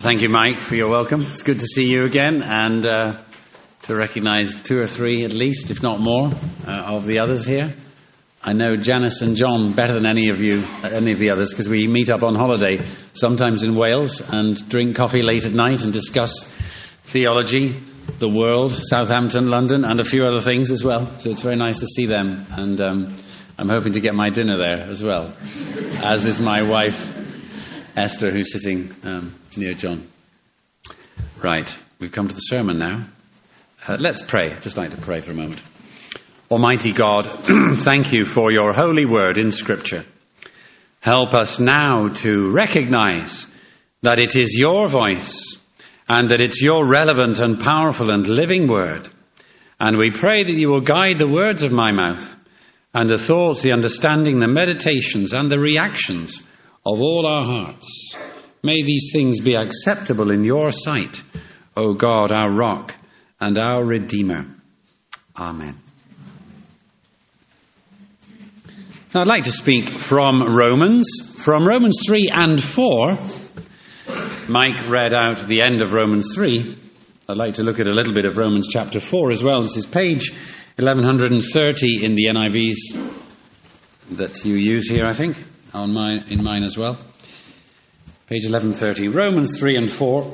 Thank you, Mike, for your welcome. It's good to see you again and to recognise 2 or 3 at least, if not more, of the others here. I know Janice and John better than any of the others, because we meet up on holiday, sometimes in Wales, and drink coffee late at night and discuss theology, the world, Southampton, London, and a few other things as well. So it's very nice to see them, and I'm hoping to get my dinner there as well, as is my wife, Esther, who's sitting near John. Right, we've come to the sermon now. Let's pray. I'd just like to pray for a moment. Almighty God, thank you for your holy word in Scripture. Help us now to recognize that it is your voice and that it's your relevant and powerful and living word. And we pray that you will guide the words of my mouth and the thoughts, the understanding, the meditations and the reactions of all our hearts. May these things be acceptable in your sight, O God, our rock and our Redeemer. Amen. Now, I'd like to speak from Romans 3 and 4. Mike read out the end of Romans 3. I'd like to look at a little bit of Romans chapter 4 as well. This is page 1130 in the NIVs that you use here, I think, in mine as well. Page 1130, Romans 3 and 4.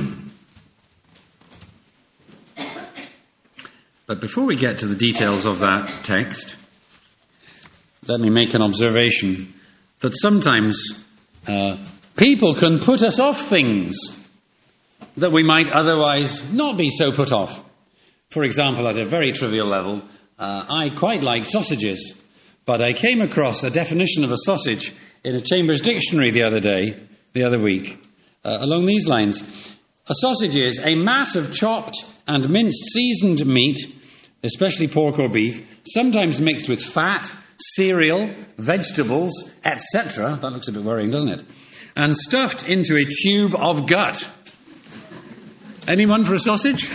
But before we get to the details of that text, let me make an observation that sometimes people can put us off things that we might otherwise not be so put off. For example, at a very trivial level, I quite like sausages, but I came across a definition of a sausage in a Chambers Dictionary the other week, along these lines. A sausage is a mass of chopped and minced seasoned meat, especially pork or beef, sometimes mixed with fat, cereal, vegetables, etc. That looks a bit worrying, doesn't it? And stuffed into a tube of gut. Anyone for a sausage?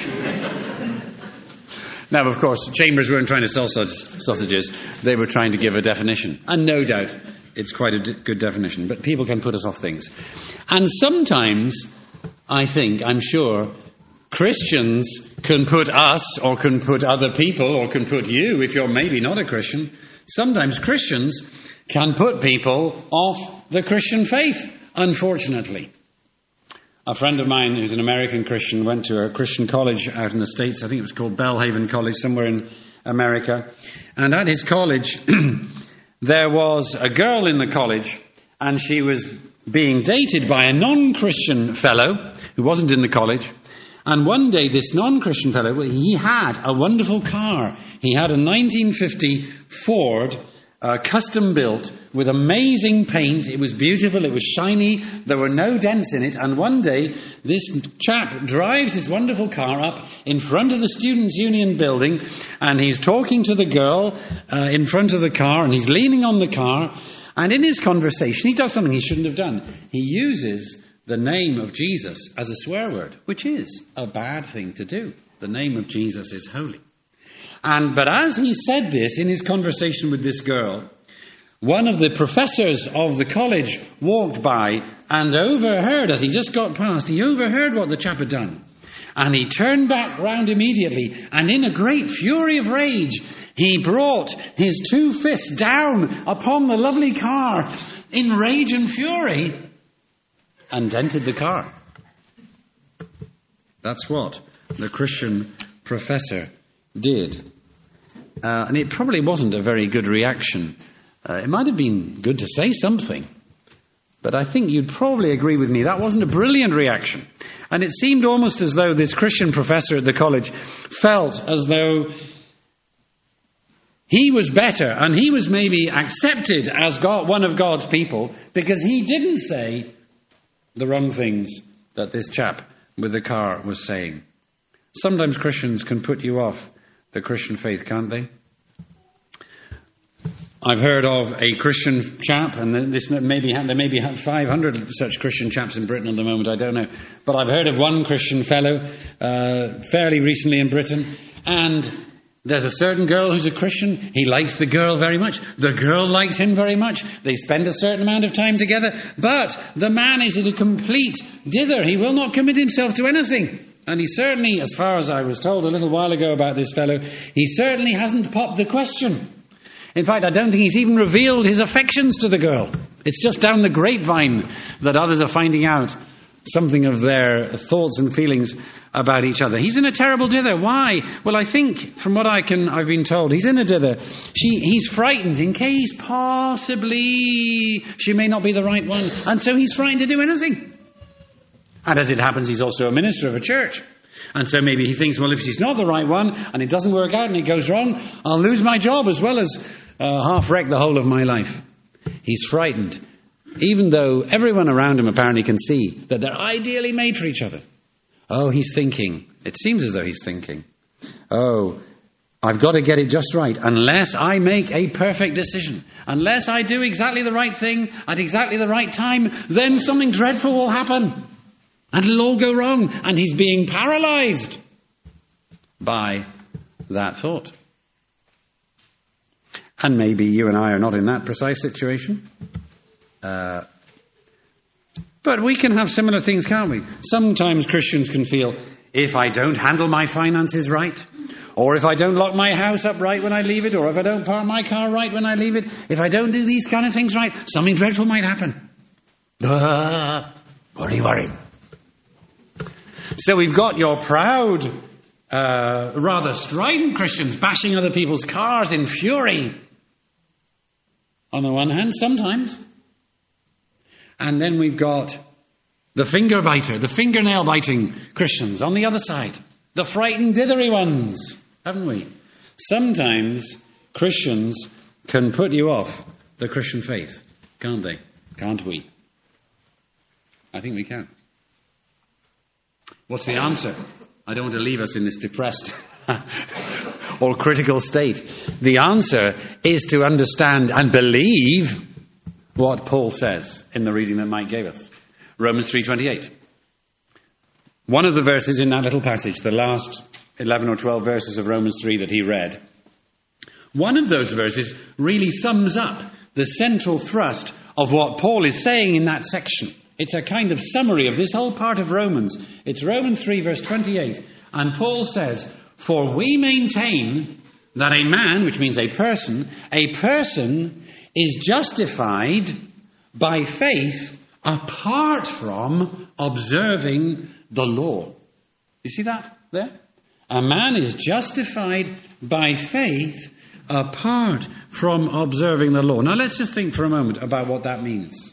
Now, of course, Chambers weren't trying to sell sausages. They were trying to give a definition. And no doubt, it's quite a good definition. But people can put us off things. And sometimes, I'm sure, Christians can put us, or can put other people, or can put you, if you're maybe not a Christian. Sometimes Christians can put people off the Christian faith, unfortunately. A friend of mine who's an American Christian went to a Christian college out in the States. I think it was called Belhaven College, somewhere in America. And at his college, there was a girl in the college, and she was being dated by a non-Christian fellow who wasn't in the college. And one day, this non-Christian fellow, he had a wonderful car. He had a 1950 Ford, custom built, with amazing paint. It was beautiful, it was shiny, there were no dents in it. And one day, this chap drives his wonderful car up in front of the Students' Union building, and he's talking to the girl in front of the car, and he's leaning on the car. And in his conversation, he does something he shouldn't have done. He uses the name of Jesus as a swear word, which is a bad thing to do. The name of Jesus is holy. But as he said this in his conversation with this girl, one of the professors of the college walked by and overheard, as he just got past, he overheard what the chap had done. And he turned back round immediately, and in a great fury of rage, he brought his 2 fists down upon the lovely car in rage and fury, and dented the car. That's what the Christian professor did. And it probably wasn't a very good reaction. It might have been good to say something, but I think you'd probably agree with me that wasn't a brilliant reaction. And it seemed almost as though this Christian professor at the college felt as though he was better and he was maybe accepted as one of God's people because he didn't say the wrong things that this chap with the car was saying. Sometimes Christians can put you off the Christian faith, can't they? I've heard of a Christian chap, and there may be 500 such Christian chaps in Britain at the moment, I don't know. But I've heard of one Christian fellow fairly recently in Britain, and There's a certain girl who's a Christian. He likes the girl very much. The girl likes him very much. They spend a certain amount of time together. But the man is a complete dither. He will not commit himself to anything. And he certainly, as far as I was told a little while ago about this fellow, he certainly hasn't popped the question. In fact, I don't think he's even revealed his affections to the girl. It's just down the grapevine that others are finding out something of their thoughts and feelings about each other. He's in a terrible dither. Why? Well, I think, from what I've been told, he's in a dither. He's frightened in case possibly she may not be the right one. And so he's frightened to do anything. And as it happens, he's also a minister of a church. And so maybe he thinks, well, if she's not the right one and it doesn't work out and it goes wrong, I'll lose my job as well as half wreck the whole of my life. He's frightened, even though everyone around him apparently can see that they're ideally made for each other. Oh, he's thinking. It seems as though he's thinking, oh, I've got to get it just right. Unless I make a perfect decision, unless I do exactly the right thing at exactly the right time, then something dreadful will happen. And it'll all go wrong. And he's being paralyzed by that thought. And maybe you and I are not in that precise situation. But we can have similar things, can't we? Sometimes Christians can feel, if I don't handle my finances right, or if I don't lock my house up right when I leave it, or if I don't park my car right when I leave it, if I don't do these kind of things right, something dreadful might happen. Worry. So we've got your proud, rather strident Christians bashing other people's cars in fury. On the one hand, sometimes. And then we've got the fingernail-biting Christians on the other side. The frightened, dithery ones, haven't we? Sometimes Christians can put you off the Christian faith, can't they? Can't we? I think we can. What's the answer? I don't want to leave us in this depressed or critical state. The answer is to understand and believe what Paul says in the reading that Mike gave us. Romans 3:28. One of the verses in that little passage, the last 11 or 12 verses of Romans 3 that he read, one of those verses really sums up the central thrust of what Paul is saying in that section. It's a kind of summary of this whole part of Romans. It's Romans 3 verse 28. And Paul says, for we maintain that a man, which means a person is justified by faith apart from observing the law. You see that there? A man is justified by faith apart from observing the law. Now let's just think for a moment about what that means.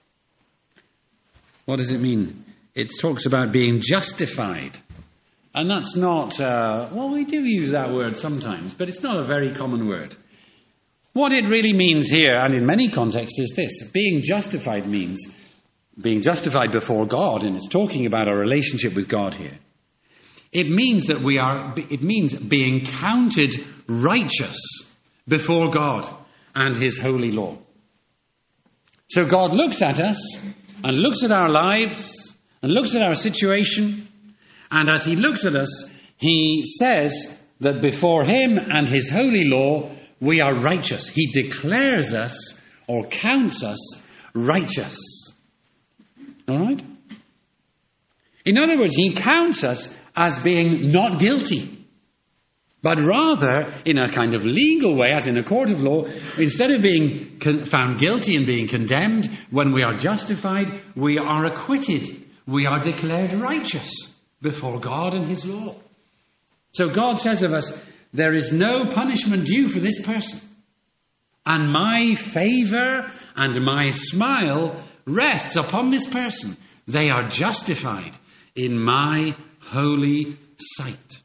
What does it mean? It talks about being justified. And that's not, we do use that word sometimes, but it's not a very common word. What it really means here, and in many contexts, is this. Being justified means being justified before God, and it's talking about our relationship with God here. It means being counted righteous before God and his holy law. So God looks at us and looks at our lives and looks at our situation, and as he looks at us, he says that before him and his holy law, we are righteous. He declares us or counts us righteous. All right? In other words, he counts us as being not guilty, but rather in a kind of legal way, as in a court of law, instead of being found guilty and being condemned, when we are justified, we are acquitted. We are declared righteous before God and his law. So God says of us, there is no punishment due for this person. And my favour and my smile rests upon this person. They are justified in my holy sight.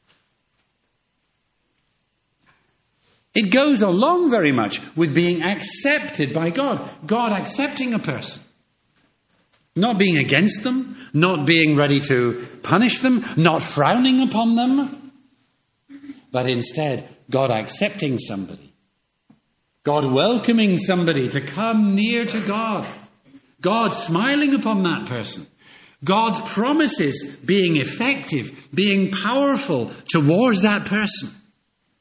It goes along very much with being accepted by God. God accepting a person. Not being against them, not being ready to punish them, not frowning upon them, but instead God accepting somebody. God welcoming somebody to come near to God. God smiling upon that person. God's promises being effective, being powerful towards that person.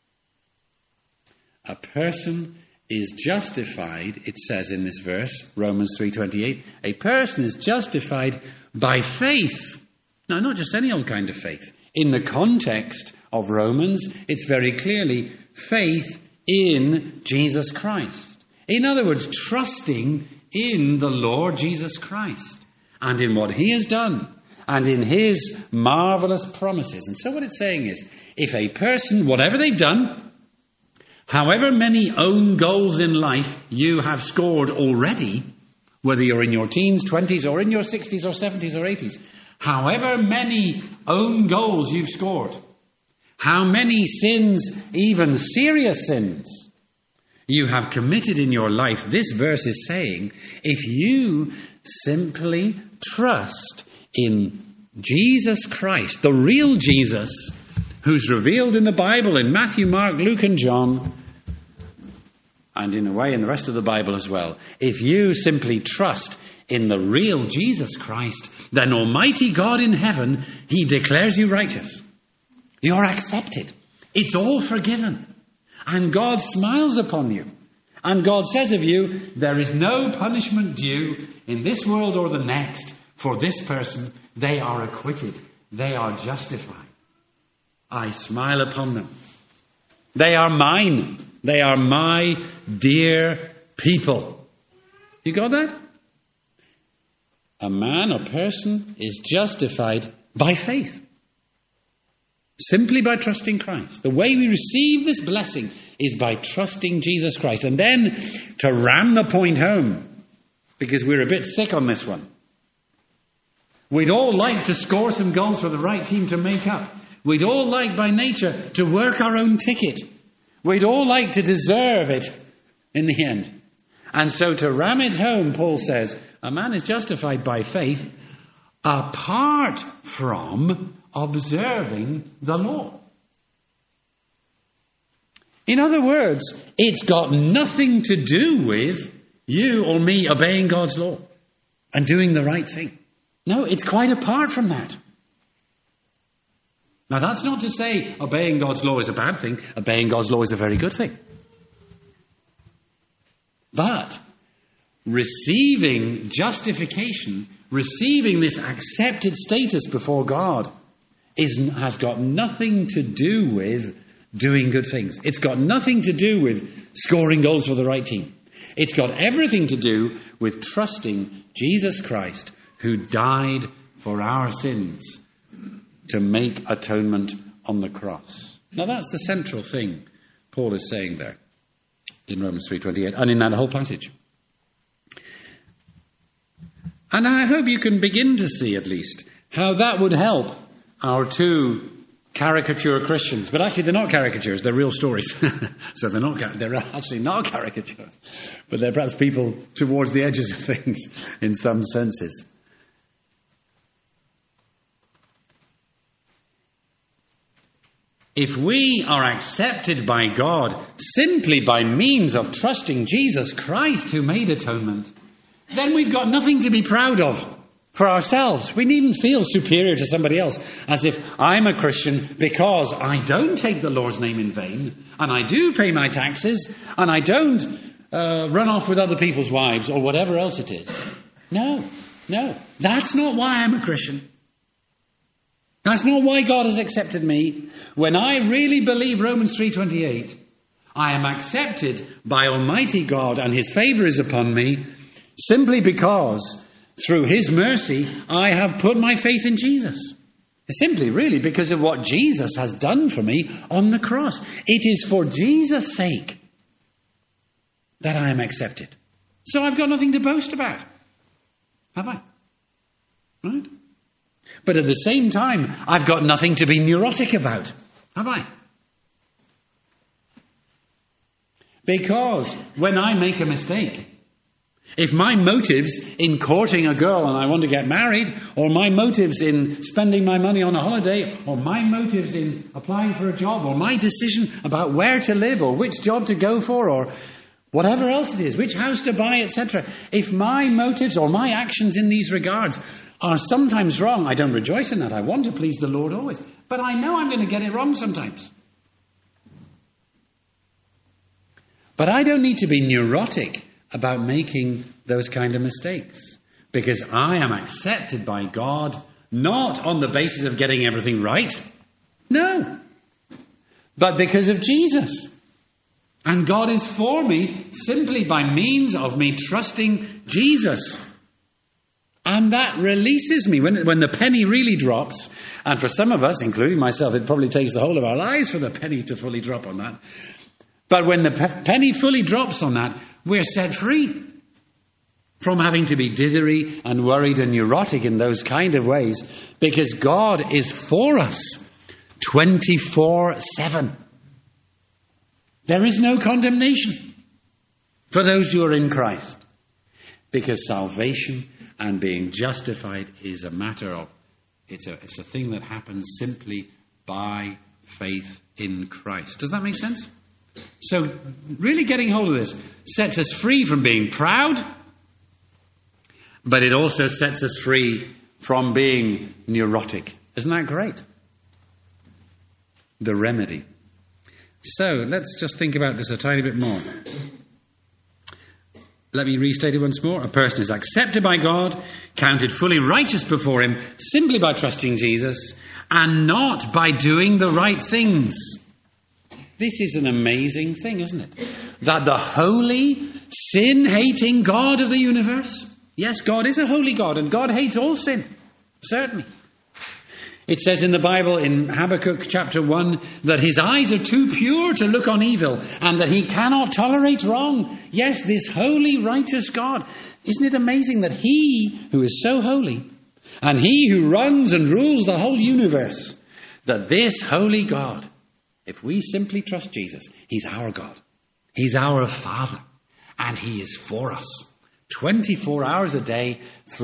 person is justified, it says in this verse, Romans 3:28, a person is justified by faith. Now, not just any old kind of faith. In the context of Romans, it's very clearly faith in Jesus Christ. In other words, trusting in the Lord Jesus Christ and in what he has done and in his marvelous promises. And so what it's saying is, if a person, whatever they've done, however many own goals in life you have scored already, whether you're in your teens, 20s, or in your 60s or 70s or 80s, however many own goals you've scored, how many sins, even serious sins, you have committed in your life, this verse is saying, if you simply trust in Jesus Christ, the real Jesus, who's revealed in the Bible in Matthew, Mark, Luke, and John, and in a way in the rest of the Bible as well, if you simply trust in the real Jesus Christ, then Almighty God in heaven, he declares you righteous. You're accepted. It's all forgiven. And God smiles upon you. And God says of you, there is no punishment due in this world or the next for this person. They are acquitted. They are justified. I smile upon them. They are mine. They are my dear people. You got that? A man or person is justified by faith. Simply by trusting Christ. The way we receive this blessing is by trusting Jesus Christ. And then to ram the point home, because we're a bit thick on this one. We'd all like to score some goals for the right team to make up. We'd all like by nature to work our own ticket. We'd all like to deserve it in the end. And so to ram it home, Paul says, a man is justified by faith apart from observing the law. In other words, it's got nothing to do with you or me obeying God's law and doing the right thing. No, it's quite apart from that. Now, that's not to say obeying God's law is a bad thing. Obeying God's law is a very good thing. But receiving justification, receiving this accepted status before God, has got nothing to do with doing good things. It's got nothing to do with scoring goals for the right team. It's got everything to do with trusting Jesus Christ, who died for our sins to make atonement on the cross. Now that's the central thing Paul is saying there in Romans 3:28 and in that whole passage. And I hope you can begin to see at least how that would help our two caricature Christians. But actually they're not caricatures, they're real stories. So they're actually not caricatures. But they're perhaps people towards the edges of things in some senses. If we are accepted by God simply by means of trusting Jesus Christ who made atonement, then we've got nothing to be proud of for ourselves. We needn't feel superior to somebody else, as if I'm a Christian because I don't take the Lord's name in vain, and I do pay my taxes, and I don't run off with other people's wives, or whatever else it is. No, that's not why I'm a Christian. That's not why God has accepted me. When I really believe Romans 3:28, I am accepted by Almighty God and his favour is upon me simply because through his mercy I have put my faith in Jesus. Simply really because of what Jesus has done for me on the cross. It is for Jesus' sake that I am accepted. So I've got nothing to boast about. Have I? Right? But at the same time, I've got nothing to be neurotic about. Have I? Because when I make a mistake, if my motives in courting a girl and I want to get married, or my motives in spending my money on a holiday, or my motives in applying for a job, or my decision about where to live, or which job to go for, or whatever else it is, which house to buy, etc., if my motives or my actions in these regards are sometimes wrong, I don't rejoice in that. I want to please the Lord always. But I know I'm going to get it wrong sometimes. But I don't need to be neurotic about making those kind of mistakes, because I am accepted by God not on the basis of getting everything right. No. But because of Jesus. And God is for me simply by means of me trusting Jesus. And that releases me. When the penny really drops, and for some of us, including myself, it probably takes the whole of our lives for the penny to fully drop on that. But when the penny fully drops on that, we're set free from having to be dithery and worried and neurotic in those kind of ways, because God is for us 24/7. There is no condemnation for those who are in Christ, because salvation and being justified is a matter of, it's a thing that happens simply by faith in Christ. Does that make sense? So really getting hold of this sets us free from being proud, but it also sets us free from being neurotic. Isn't that great? The remedy. So let's just think about this a tiny bit more. Let me restate it once more. A person is accepted by God, counted fully righteous before him, simply by trusting Jesus, and not by doing the right things. This is an amazing thing, isn't it? That the holy, sin-hating God of the universe, yes, God is a holy God, and God hates all sin, certainly. It says in the Bible, in Habakkuk chapter 1, that his eyes are too pure to look on evil, and that he cannot tolerate wrong. Yes, this holy, righteous God. Isn't it amazing that he who is so holy, and he who runs and rules the whole universe, that this holy God, if we simply trust Jesus, he's our God. He's our Father, and he is for us. 24 hours a day,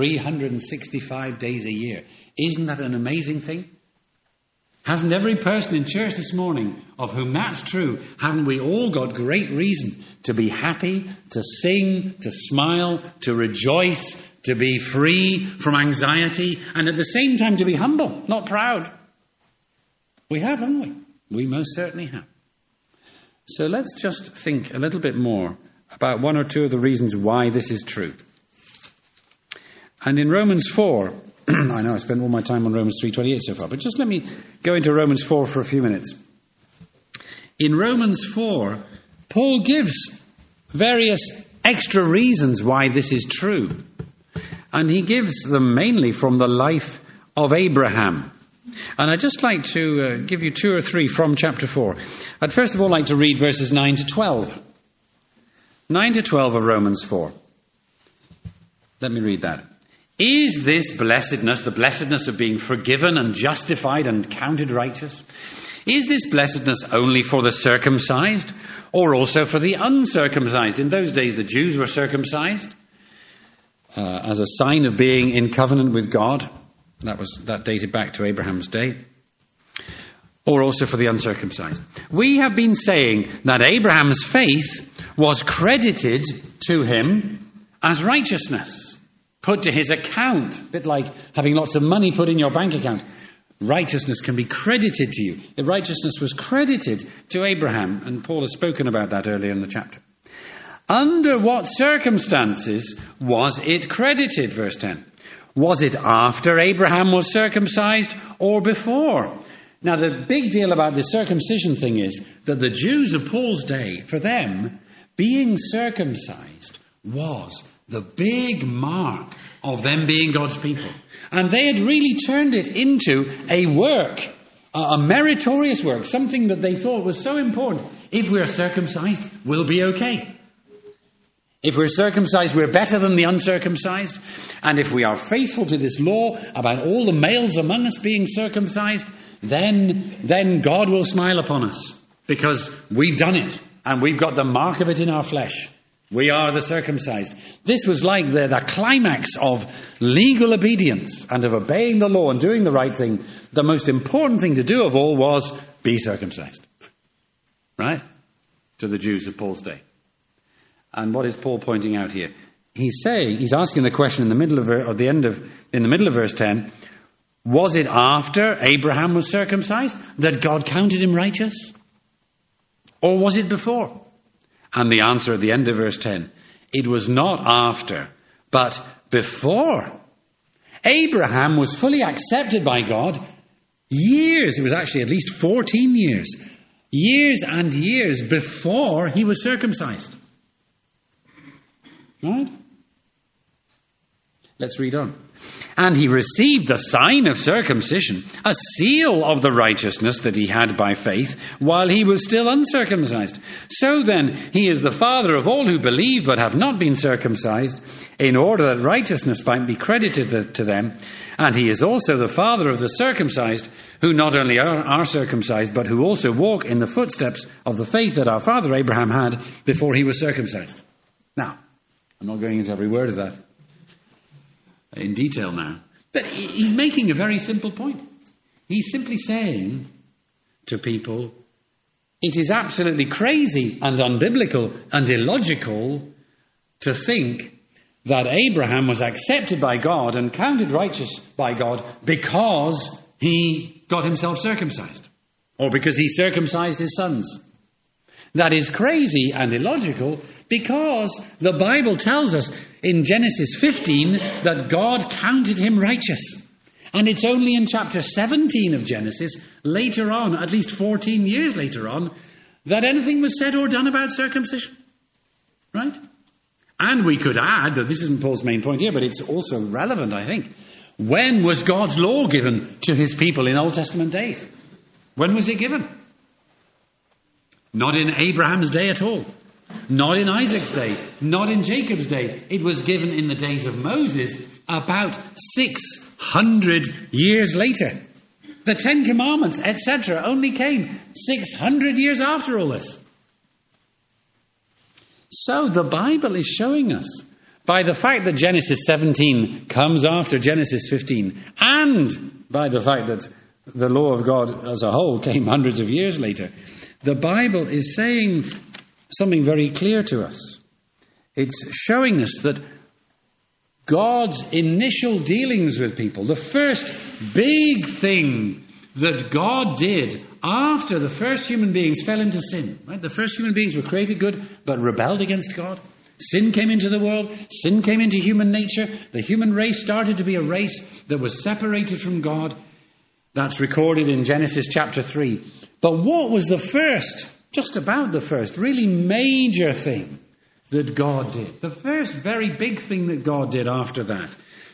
365 days a year. Isn't that an amazing thing? Hasn't every person in church this morning, of whom that's true, haven't we all got great reason to be happy, to sing, to smile, to rejoice, to be free from anxiety, and at the same time to be humble, not proud? We have, haven't we? We most certainly have. So let's just think a little bit more about one or two of the reasons why this is true. And in Romans 4, I know I spent all my time on Romans 3:28 so far, but just let me go into Romans 4 for a few minutes. In Romans 4, Paul gives various extra reasons why this is true. And he gives them mainly from the life of Abraham. And I'd just like to give you two or three from chapter 4. I'd first of all like to read verses 9 to 12. 9 to 12 of Romans 4. Let me read that. Is this blessedness, the blessedness of being forgiven and justified and counted righteous, is this blessedness only for the circumcised or also for the uncircumcised? In those days the Jews were circumcised as a sign of being in covenant with God. That dated back to Abraham's day. Or also for the uncircumcised. We have been saying that Abraham's faith was credited to him as righteousness. Put to his account, a bit like having lots of money put in your bank account. Righteousness can be credited to you. The righteousness was credited to Abraham, and Paul has spoken about that earlier in the chapter. Under what circumstances was it credited, verse 10? Was it after Abraham was circumcised or before? Now, the big deal about the circumcision thing is that the Jews of Paul's day, for them, being circumcised was the big mark of them being God's people. And they had really turned it into a work, a meritorious work, something that they thought was so important. If we're circumcised, we'll be okay. If we're circumcised, we're better than the uncircumcised. And if we are faithful to this law about all the males among us being circumcised, then God will smile upon us, because we've done it and we've got the mark of it in our flesh. We are the circumcised. This was like the climax of legal obedience and of obeying the law and doing the right thing. The most important thing to do of all was be circumcised. Right? To the Jews of Paul's day. And what is Paul pointing out here? He's asking the question in the middle of verse 10, was it after Abraham was circumcised that God counted him righteous? Or was it before? And the answer at the end of verse 10, it was not after, but before. Abraham was fully accepted by God years, it was actually at least 14 years and years before he was circumcised. Right? Let's read on. And he received the sign of circumcision, a seal of the righteousness that he had by faith, while he was still uncircumcised. So then, he is the father of all who believe but have not been circumcised, in order that righteousness might be credited to them. And he is also the father of the circumcised, who not only are circumcised, but who also walk in the footsteps of the faith that our father Abraham had before he was circumcised. Now, I'm not going into every word of that in detail now. But he's making a very simple point. He's simply saying to people, it is absolutely crazy and unbiblical and illogical to think that Abraham was accepted by God and counted righteous by God because he got himself circumcised, or because he circumcised his sons. That is crazy and illogical because the Bible tells us in Genesis 15 that God counted him righteous. And it's only in chapter 17 of Genesis, later on, at least 14 years later on, that anything was said or done about circumcision. Right? And we could add that this isn't Paul's main point here, but it's also relevant, I think. When was God's law given to his people in Old Testament days? When was it given? Not in Abraham's day at all. Not in Isaac's day. Not in Jacob's day. It was given in the days of Moses about 600 years later. The Ten Commandments, etc., only came 600 years after all this. So the Bible is showing us, by the fact that Genesis 17 comes after Genesis 15, and by the fact that the law of God as a whole came hundreds of years later, the Bible is saying something very clear to us. It's showing us that God's initial dealings with people, the first big thing that God did after the first human beings fell into sin, right? The first human beings were created good, but rebelled against God. Sin came into the world. Sin came into human nature. The human race started to be a race that was separated from God. That's recorded in Genesis chapter 3. But what was the first, just about the first, really major thing that God did? The first very big thing that God did after that,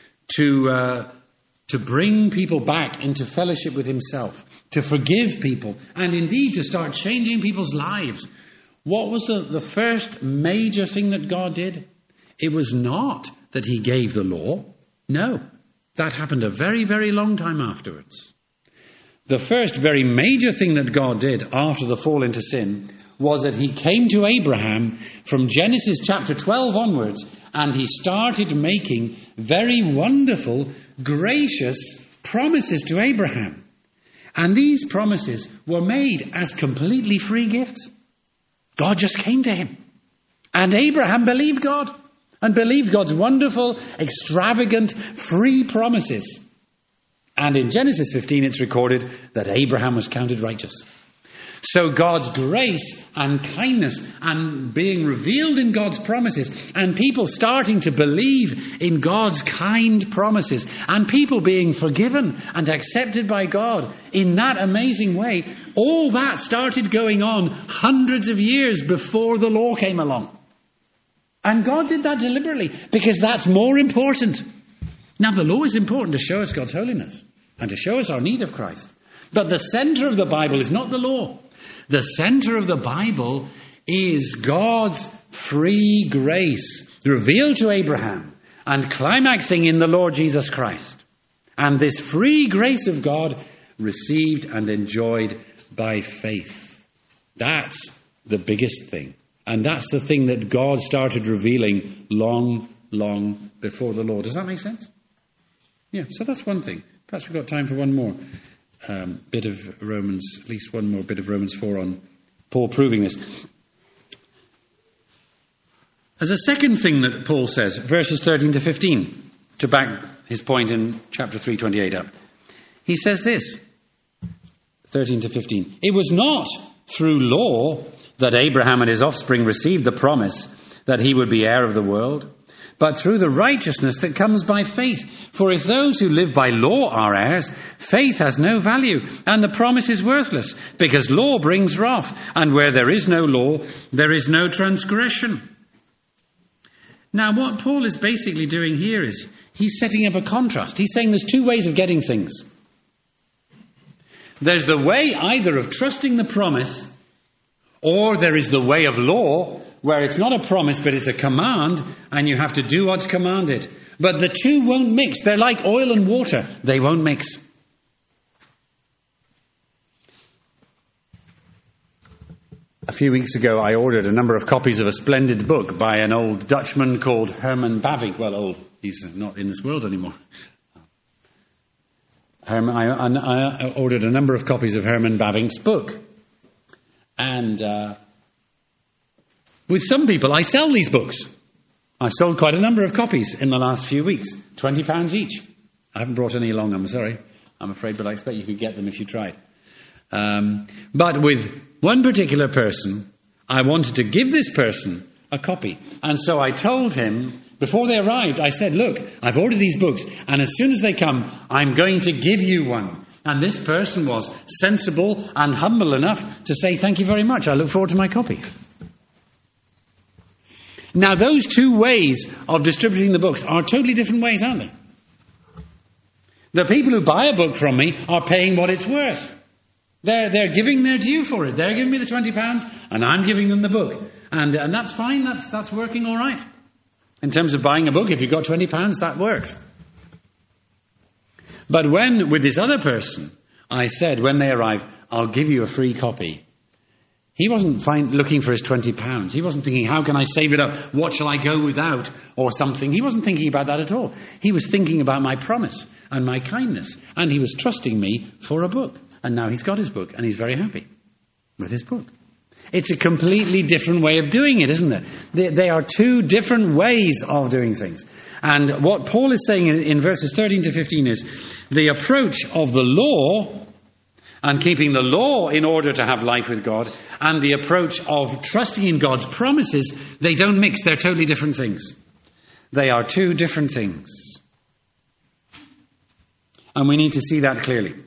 to bring people back into fellowship with himself, to forgive people, and indeed to start changing people's lives. What was the first major thing that God did? It was not that he gave the law. No, that happened a very, very long time afterwards. The first very major thing that God did after the fall into sin was that he came to Abraham from Genesis chapter 12 onwards, and he started making very wonderful, gracious promises to Abraham. And these promises were made as completely free gifts. God just came to him. And Abraham believed God, and believed God's wonderful, extravagant, free promises. And in Genesis 15, it's recorded that Abraham was counted righteous. So God's grace and kindness and being revealed in God's promises, and people starting to believe in God's kind promises, and people being forgiven and accepted by God in that amazing way, all that started going on hundreds of years before the law came along. And God did that deliberately because that's more important. Now, the law is important to show us God's holiness and to show us our need of Christ. But the center of the Bible is not the law. The center of the Bible is God's free grace revealed to Abraham and climaxing in the Lord Jesus Christ. And this free grace of God received and enjoyed by faith. That's the biggest thing. And that's the thing that God started revealing long, long before the law. Does that make sense? Yeah, so that's one thing. Perhaps we've got time for one more bit of Romans, at least one more bit of Romans 4 on Paul proving this. As a second thing that Paul says, verses 13 to 15, to back his point in chapter 3:28 up. He says this, 13 to 15. It was not through law that Abraham and his offspring received the promise that he would be heir of the world, but through the righteousness that comes by faith. For if those who live by law are heirs, faith has no value, and the promise is worthless, because law brings wrath, and where there is no law, there is no transgression. Now, what Paul is basically doing here is he's setting up a contrast. He's saying there's two ways of getting things. There's the way either of trusting the promise, or there is the way of law, where it's not a promise but it's a command, and you have to do what's commanded. But the two won't mix. They're like oil and water. They won't mix. A few weeks ago, I ordered a number of copies of a splendid book by an old Dutchman called Herman Bavinck. Well, old. He's not in this world anymore. I ordered a number of copies of Herman Bavinck's book. And with some people, I sell these books. I sold quite a number of copies in the last few weeks. £20 each. I haven't brought any along, I'm sorry. I'm afraid, but I expect you could get them if you tried. But with one particular person, I wanted to give this person a copy. And so I told him, before they arrived, I said, look, I've ordered these books, and as soon as they come, I'm going to give you one. And this person was sensible and humble enough to say, thank you very much, I look forward to my copy. Now, those two ways of distributing the books are totally different ways, aren't they? The people who buy a book from me are paying what it's worth. They're giving their due for it. They're giving me the £20 and I'm giving them the book. And that's fine. That's working all right. In terms of buying a book, if you've got £20, that works. But when, with this other person, I said, when they arrive, I'll give you a free copy. He wasn't looking for his £20. He wasn't thinking, how can I save it up? What shall I go without? Or something. He wasn't thinking about that at all. He was thinking about my promise and my kindness. And he was trusting me for a book. And now he's got his book, and he's very happy with his book. It's a completely different way of doing it, isn't it? They are two different ways of doing things. And what Paul is saying in verses 13 to 15 is the approach of the law and keeping the law in order to have life with God, and the approach of trusting in God's promises, they don't mix. They're totally different things. They are two different things. And we need to see that clearly.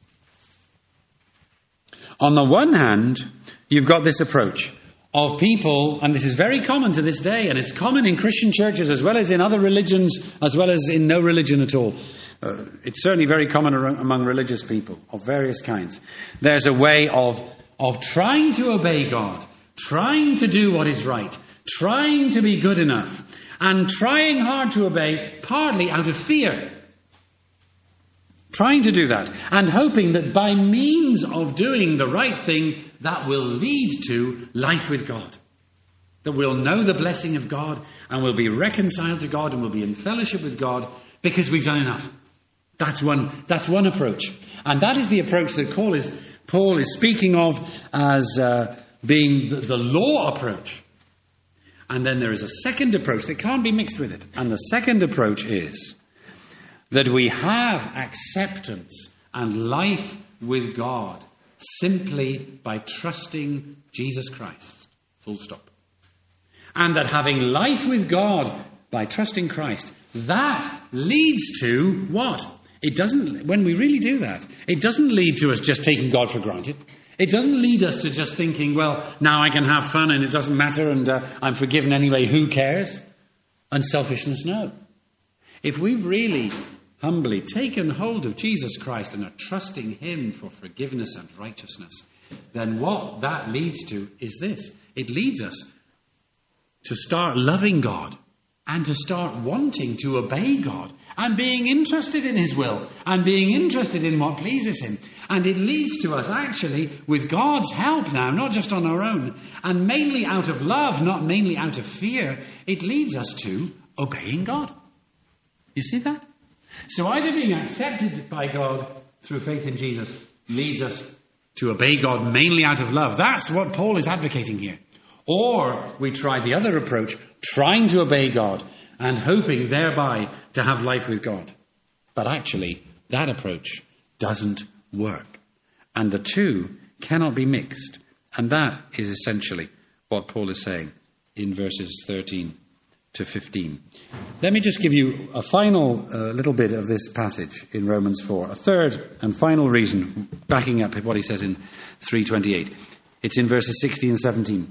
On the one hand, you've got this approach of people, and this is very common to this day, and it's common in Christian churches as well as in other religions, as well as in no religion at all. It's certainly very common among religious people of various kinds. There's a way of trying to obey God, trying to do what is right, trying to be good enough, and trying hard to obey partly out of fear. Trying to do that, and hoping that by means of doing the right thing, that will lead to life with God. That we'll know the blessing of God, and we'll be reconciled to God, and we'll be in fellowship with God, because we've done enough. That's one approach. And that is the approach that Paul is speaking of as being the law approach. And then there is a second approach that can't be mixed with it. And the second approach is that we have acceptance and life with God simply by trusting Jesus Christ. Full stop. And that having life with God by trusting Christ, that leads to what? It doesn't, when we really do that, it doesn't lead to us just taking God for granted. It doesn't lead us to just thinking, well, now I can have fun and it doesn't matter and I'm forgiven anyway, who cares? And selfishness, no. If we've really humbly taken hold of Jesus Christ and are trusting him for forgiveness and righteousness, then what that leads to is this. It leads us to start loving God and to start wanting to obey God and being interested in his will and being interested in what pleases him. And it leads to us actually, with God's help now, not just on our own, and mainly out of love, not mainly out of fear, it leads us to obeying God. You see that? So either being accepted by God through faith in Jesus leads us to obey God mainly out of love. That's what Paul is advocating here. Or we try the other approach, trying to obey God and hoping thereby to have life with God. But actually, that approach doesn't work. And the two cannot be mixed And that is essentially what Paul is saying in verses 13 to 15. Let me just give you a final little bit of this passage in Romans 4. A third and final reason, backing up what he says in 3:28. It's in verses 16 and 17.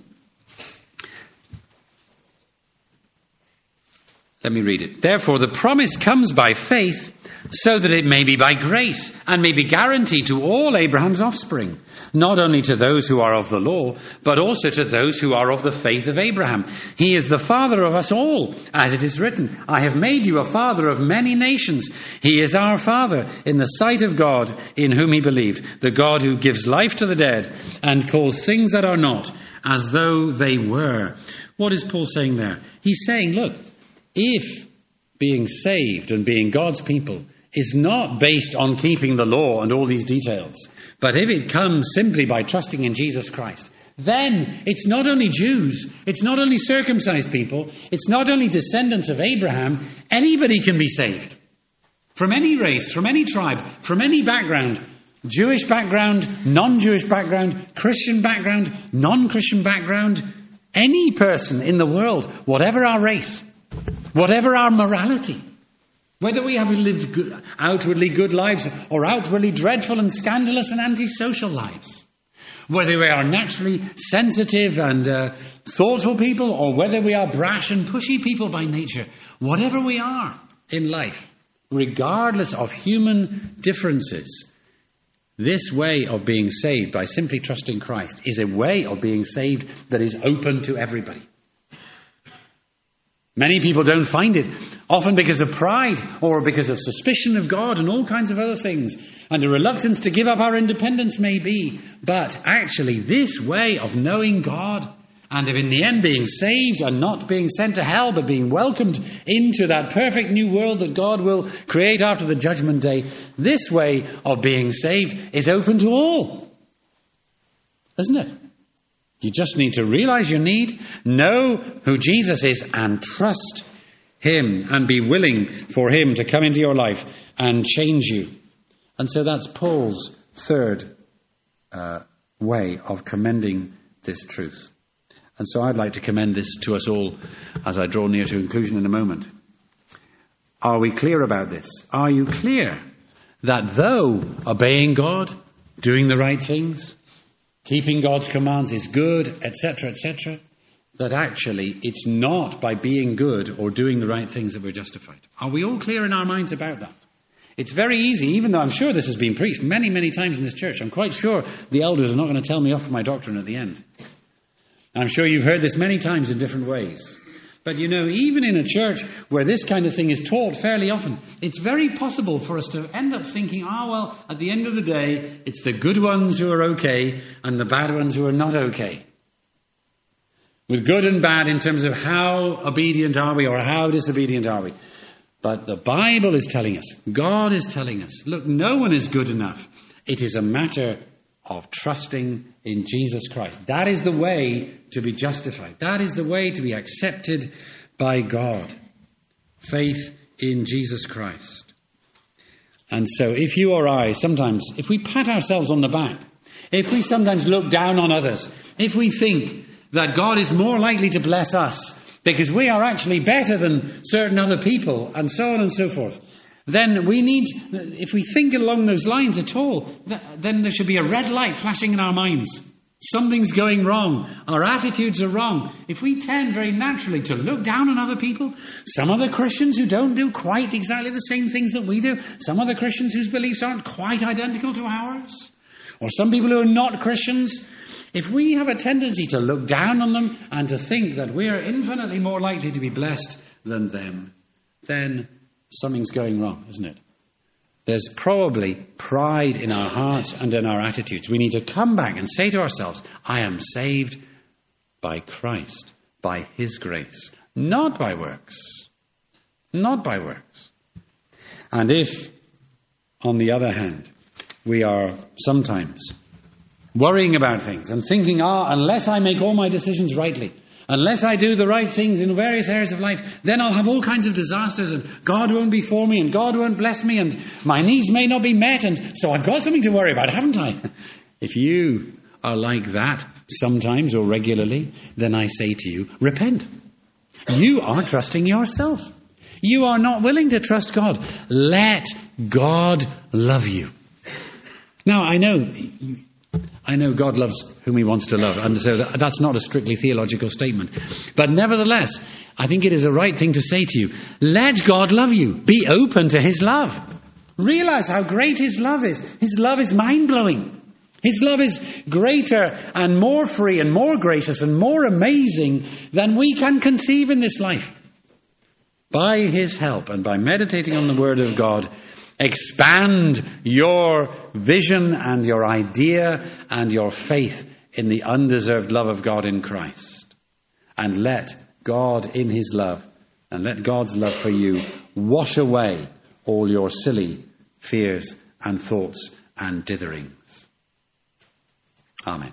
Let me read it. Therefore, the promise comes by faith, so that it may be by grace, and may be guaranteed to all Abraham's offspring, not only to those who are of the law, but also to those who are of the faith of Abraham. He is the father of us all, as it is written, I have made you a father of many nations. He is our father in the sight of God, in whom he believed, the God who gives life to the dead and calls things that are not as though they were. What is Paul saying there? He's saying, look, if being saved and being God's people is not based on keeping the law and all these details, but if it comes simply by trusting in Jesus Christ, then it's not only Jews, it's not only circumcised people, it's not only descendants of Abraham, anybody can be saved. From any race, from any tribe, from any background, Jewish background, non-Jewish background, Christian background, non-Christian background, any person in the world, whatever our race, whatever our morality, whether we have lived outwardly good lives or outwardly dreadful and scandalous and antisocial lives, whether we are naturally sensitive and thoughtful people or whether we are brash and pushy people by nature, whatever we are in life, regardless of human differences, this way of being saved by simply trusting Christ is a way of being saved that is open to everybody. Many people don't find it, often because of pride or because of suspicion of God and all kinds of other things, and a reluctance to give up our independence maybe. But actually, this way of knowing God and of in the end being saved and not being sent to hell, but being welcomed into that perfect new world that God will create after the judgment day, this way of being saved is open to all. Isn't it? You just need to realize your need, know who Jesus is, and trust him, and be willing for him to come into your life and change you. And so that's Paul's third way of commending this truth. And so I'd like to commend this to us all as I draw near to conclusion in a moment. Are we clear about this? Are you clear that though obeying God, doing the right things, keeping God's commands is good, etc., that actually it's not by being good or doing the right things that we're justified? Are we all clear in our minds about that? It's very easy, even though I'm sure this has been preached many, many times in this church. I'm quite sure the elders are not going to tell me off for my doctrine at the end. I'm sure you've heard this many times in different ways. But you know, even in a church where this kind of thing is taught fairly often, it's very possible for us to end up thinking, well, at the end of the day, it's the good ones who are okay and the bad ones who are not okay. With good and bad in terms of how obedient are we or how disobedient are we. But the Bible is telling us, God is telling us, look, no one is good enough. It is a matter of trusting in Jesus Christ. That is the way to be justified. That is the way to be accepted by God. Faith in Jesus Christ. And so if you or I, sometimes, if we pat ourselves on the back, if we sometimes look down on others, if we think that God is more likely to bless us because we are actually better than certain other people, and so on and so forth, then we need, if we think along those lines at all, then there should be a red light flashing in our minds. Something's going wrong. Our attitudes are wrong. If we tend very naturally to look down on other people, some other Christians who don't do quite exactly the same things that we do, some other Christians whose beliefs aren't quite identical to ours, or some people who are not Christians, if we have a tendency to look down on them and to think that we are infinitely more likely to be blessed than them, then something's going wrong, isn't it? There's probably pride in our hearts and in our attitudes. We need to come back and say to ourselves, I am saved by Christ, by his grace, not by works. Not by works. And if, on the other hand, we are sometimes worrying about things and thinking, unless I make all my decisions rightly, unless I do the right things in various areas of life, then I'll have all kinds of disasters and God won't be for me and God won't bless me and my needs may not be met, and so I've got something to worry about, haven't I? If you are like that sometimes or regularly, then I say to you, repent. You are trusting yourself. You are not willing to trust God. Let God love you. Now, I know God loves whom he wants to love, and so that's not a strictly theological statement. But nevertheless, I think it is a right thing to say to you, let God love you. Be open to his love. Realize how great his love is. His love is mind-blowing. His love is greater and more free and more gracious and more amazing than we can conceive in this life. By his help and by meditating on the Word of God, expand your vision and your idea and your faith in the undeserved love of God in Christ. And let God in his love and let God's love for you wash away all your silly fears and thoughts and ditherings. Amen.